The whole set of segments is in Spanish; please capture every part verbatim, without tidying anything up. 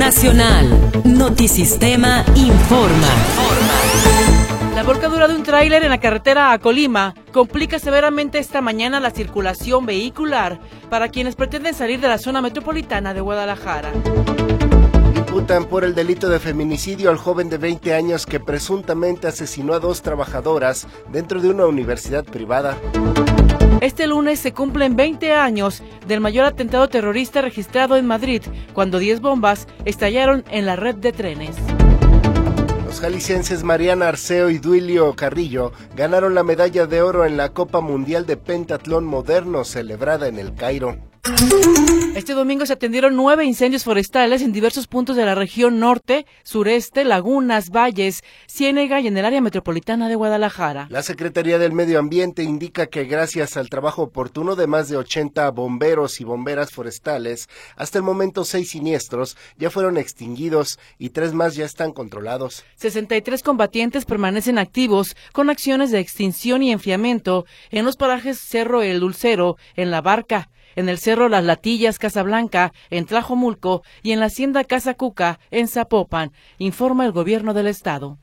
Nacional. Notisistema informa. La volcadura de un tráiler en la carretera a Colima complica severamente esta mañana la circulación vehicular para quienes pretenden salir de la zona metropolitana de Guadalajara. Imputan por el delito de feminicidio al joven de veinte años que presuntamente asesinó a dos trabajadoras dentro de una universidad privada. Este lunes se cumplen veinte años del mayor atentado terrorista registrado en Madrid, cuando diez bombas estallaron en la red de trenes. Los jaliscienses Mariana Arceo y Duilio Carrillo ganaron la medalla de oro en la Copa Mundial de Pentatlón Moderno celebrada en El Cairo. Este domingo se atendieron nueve incendios forestales en diversos puntos de la región norte, sureste, lagunas, valles, Ciénega y en el área metropolitana de Guadalajara. La Secretaría del Medio Ambiente indica que gracias al trabajo oportuno de más de ochenta bomberos y bomberas forestales, hasta el momento seis siniestros ya fueron extinguidos y tres más ya están controlados. sesenta y tres combatientes permanecen activos con acciones de extinción y enfriamiento en los parajes Cerro El Dulcero, en La Barca, en el Cerro Las Latillas, Casablanca, en Tlajomulco y en la Hacienda Casa Cuca, en Zapopan, informa el gobierno del estado.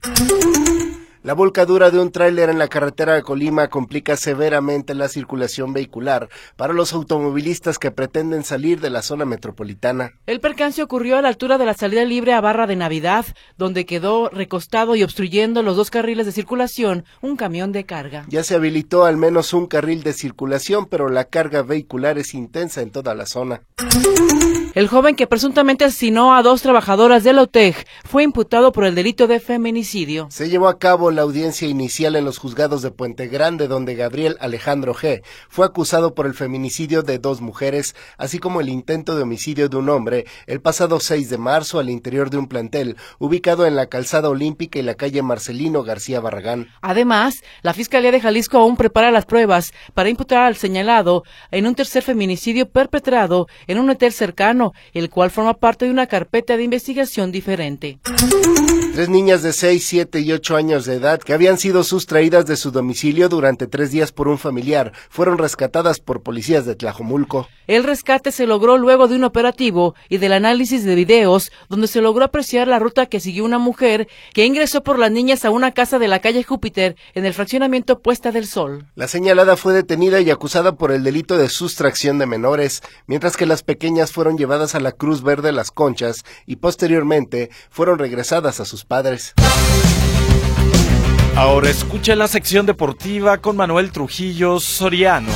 La volcadura de un tráiler en la carretera de Colima complica severamente la circulación vehicular para los automovilistas que pretenden salir de la zona metropolitana. El percance ocurrió a la altura de la salida libre a Barra de Navidad, donde quedó recostado y obstruyendo los dos carriles de circulación un camión de carga. Ya se habilitó al menos un carril de circulación, pero la carga vehicular es intensa en toda la zona. El joven que presuntamente asesinó a dos trabajadoras de la U T E G fue imputado por el delito de feminicidio. Se llevó a cabo la audiencia inicial en los juzgados de Puente Grande, donde Gabriel Alejandro G. fue acusado por el feminicidio de dos mujeres, así como el intento de homicidio de un hombre, el pasado seis de marzo al interior de un plantel, ubicado en la Calzada Olímpica y la calle Marcelino García Barragán. Además, la Fiscalía de Jalisco aún prepara las pruebas para imputar al señalado en un tercer feminicidio perpetrado en un hotel cercano, el cual forma parte de una carpeta de investigación diferente. Tres niñas de seis, siete y ocho años de edad que habían sido sustraídas de su domicilio durante tres días por un familiar fueron rescatadas por policías de Tlajomulco. El rescate se logró luego de un operativo y del análisis de videos donde se logró apreciar la ruta que siguió una mujer que ingresó por las niñas a una casa de la calle Júpiter en el fraccionamiento Puesta del Sol. La señalada fue detenida y acusada por el delito de sustracción de menores, mientras que las pequeñas fueron llevadas a la Cruz Verde Las Conchas y posteriormente fueron regresadas a sus padres. Ahora escucha la sección deportiva con Manuel Trujillo Soriano.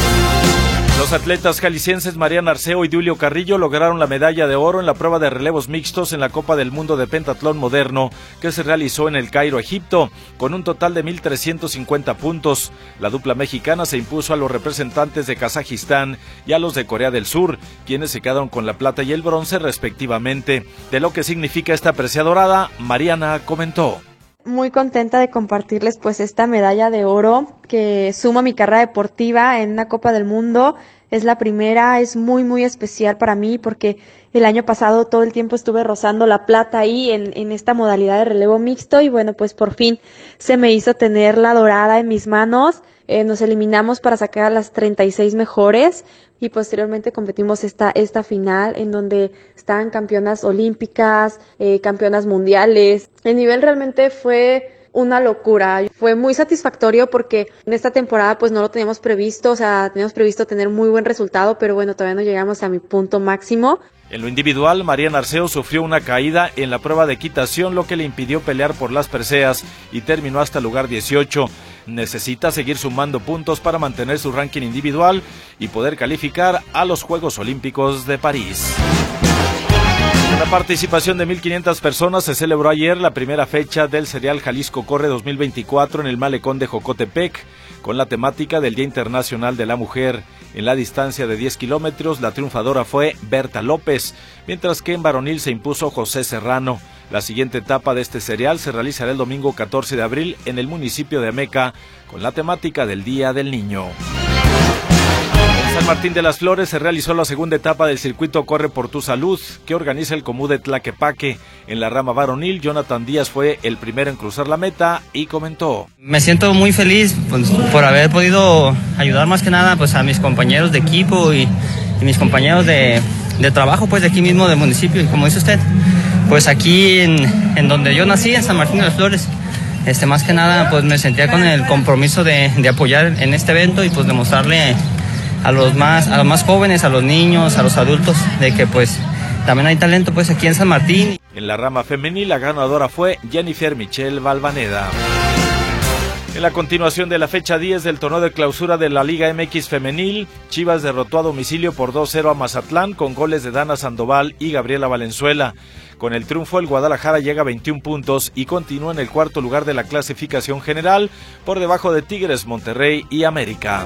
Los atletas jaliscienses Mariana Arceo y Duilio Carrillo lograron la medalla de oro en la prueba de relevos mixtos en la Copa del Mundo de Pentatlón Moderno que se realizó en el Cairo, Egipto, con un total de mil trescientos cincuenta puntos. La dupla mexicana se impuso a los representantes de Kazajistán y a los de Corea del Sur, quienes se quedaron con la plata y el bronce respectivamente. De lo que significa esta presea dorada, Mariana comentó. Muy contenta de compartirles pues esta medalla de oro que suma mi carrera deportiva en una Copa del Mundo. Es la primera, es muy muy especial para mí porque el año pasado todo el tiempo estuve rozando la plata ahí en, en esta modalidad de relevo mixto y bueno, pues por fin se me hizo tener la dorada en mis manos. Eh, nos eliminamos para sacar a las treinta y seis mejores y posteriormente competimos esta esta final en donde estaban campeonas olímpicas, eh, campeonas mundiales. El nivel realmente fue una locura. Fue muy satisfactorio porque en esta temporada pues no lo teníamos previsto, o sea, teníamos previsto tener muy buen resultado, pero bueno, todavía no llegamos a mi punto máximo. En lo individual, Mariana Arceo sufrió una caída en la prueba de equitación, lo que le impidió pelear por las preseas y terminó hasta el lugar dieciocho. Necesita seguir sumando puntos para mantener su ranking individual y poder calificar a los Juegos Olímpicos de París. Con la participación de mil quinientas personas se celebró ayer la primera fecha del Serial Jalisco Corre dos mil veinticuatro en el malecón de Jocotepec, con la temática del Día Internacional de la Mujer. En la distancia de diez kilómetros, la triunfadora fue Berta López, mientras que en varonil se impuso José Serrano. La siguiente etapa de este serial se realizará el domingo catorce de abril en el municipio de Ameca, con la temática del Día del Niño. En San Martín de las Flores se realizó la segunda etapa del circuito Corre por tu Salud, que organiza el Comú de Tlaquepaque. En la rama varonil, Jonathan Díaz fue el primero en cruzar la meta y comentó. Me siento muy feliz pues, por haber podido ayudar más que nada pues, a mis compañeros de equipo y, y mis compañeros de, de trabajo pues, de aquí mismo del municipio. Y como dice usted, pues aquí en, en donde yo nací, en San Martín de las Flores, este, más que nada pues me sentía con el compromiso de, de apoyar en este evento y pues demostrarle a los más, a los más jóvenes, a los niños, a los adultos, de que pues también hay talento pues aquí en San Martín. En la rama femenil, la ganadora fue Jennifer Michelle Valvaneda. En la continuación de la fecha diez del torneo de clausura de la Liga M X Femenil, Chivas derrotó a domicilio por dos cero a Mazatlán con goles de Dana Sandoval y Gabriela Valenzuela. Con el triunfo, el Guadalajara llega a veintiún puntos y continúa en el cuarto lugar de la clasificación general, por debajo de Tigres, Monterrey y América.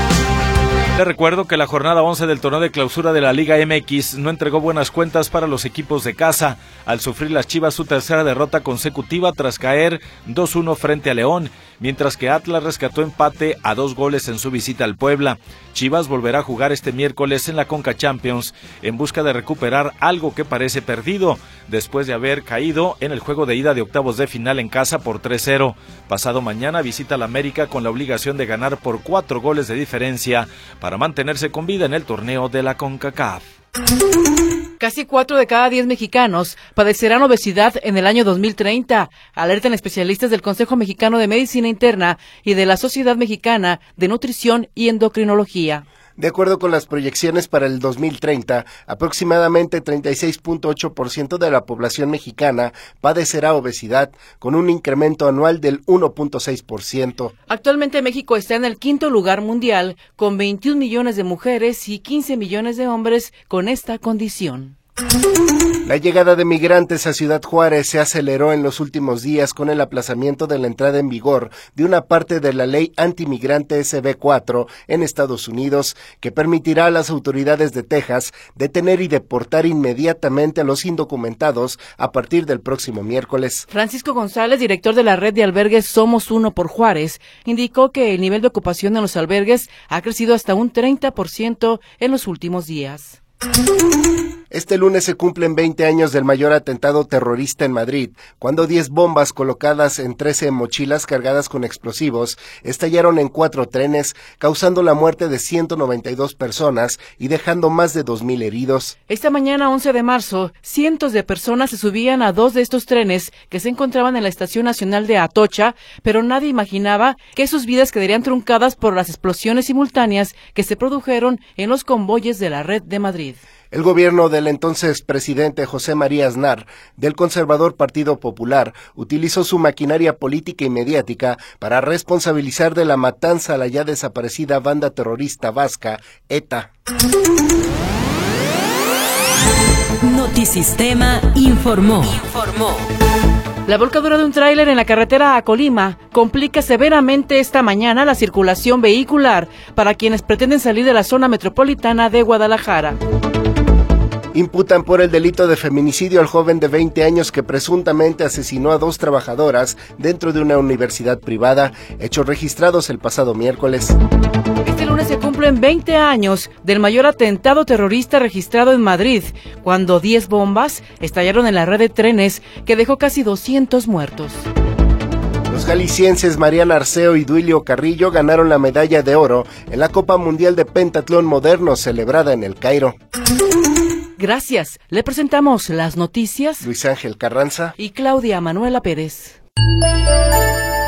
Te recuerdo que la jornada once del torneo de clausura de la Liga M X no entregó buenas cuentas para los equipos de casa, al sufrir las Chivas su tercera derrota consecutiva tras caer dos uno frente a León, mientras que Atlas rescató empate a dos goles en su visita al Puebla. Chivas volverá a jugar este miércoles en la Conca Champions en busca de recuperar algo que parece perdido, después de haber caído en el juego de ida de octavos de final en casa por tres cero. Pasado mañana visita al América con la obligación de ganar por cuatro goles de diferencia para mantenerse con vida en el torneo de la CONCACAF. Casi cuatro de cada diez mexicanos padecerán obesidad en el año dos mil treinta, alertan especialistas del Consejo Mexicano de Medicina Interna y de la Sociedad Mexicana de Nutrición y Endocrinología. De acuerdo con las proyecciones para el dos mil treinta, aproximadamente treinta y seis punto ocho por ciento de la población mexicana padecerá obesidad, con un incremento anual del uno punto seis por ciento. Actualmente México está en el quinto lugar mundial, con veintiún millones de mujeres y quince millones de hombres con esta condición. La llegada de migrantes a Ciudad Juárez se aceleró en los últimos días con el aplazamiento de la entrada en vigor de una parte de la ley antimigrante S B cuatro en Estados Unidos, que permitirá a las autoridades de Texas detener y deportar inmediatamente a los indocumentados a partir del próximo miércoles. Francisco González, director de la red de albergues Somos Uno por Juárez, indicó que el nivel de ocupación en los albergues ha crecido hasta un treinta por ciento en los últimos días. Este lunes se cumplen veinte años del mayor atentado terrorista en Madrid, cuando diez bombas colocadas en trece mochilas cargadas con explosivos estallaron en cuatro trenes, causando la muerte de ciento noventa y dos personas y dejando más de dos mil heridos. Esta mañana, once de marzo, cientos de personas se subían a dos de estos trenes que se encontraban en la Estación Nacional de Atocha, pero nadie imaginaba que sus vidas quedarían truncadas por las explosiones simultáneas que se produjeron en los convoyes de la red de Madrid. El gobierno del entonces presidente José María Aznar, del conservador Partido Popular, utilizó su maquinaria política y mediática para responsabilizar de la matanza a la ya desaparecida banda terrorista vasca ETA. Notisistema informó. Informó. La volcadura de un tráiler en la carretera a Colima complica severamente esta mañana la circulación vehicular para quienes pretenden salir de la zona metropolitana de Guadalajara. Imputan por el delito de feminicidio al joven de veinte años que presuntamente asesinó a dos trabajadoras dentro de una universidad privada, hechos registrados el pasado miércoles. Este lunes se cumplen veinte años del mayor atentado terrorista registrado en Madrid, cuando diez bombas estallaron en la red de trenes que dejó casi doscientos muertos. Los jaliscienses Mariana Arceo y Duilio Carrillo ganaron la medalla de oro en la Copa Mundial de Pentatlón Moderno celebrada en El Cairo. Gracias. Le presentamos las noticias. Luis Ángel Carranza y Claudia Manuela Pérez.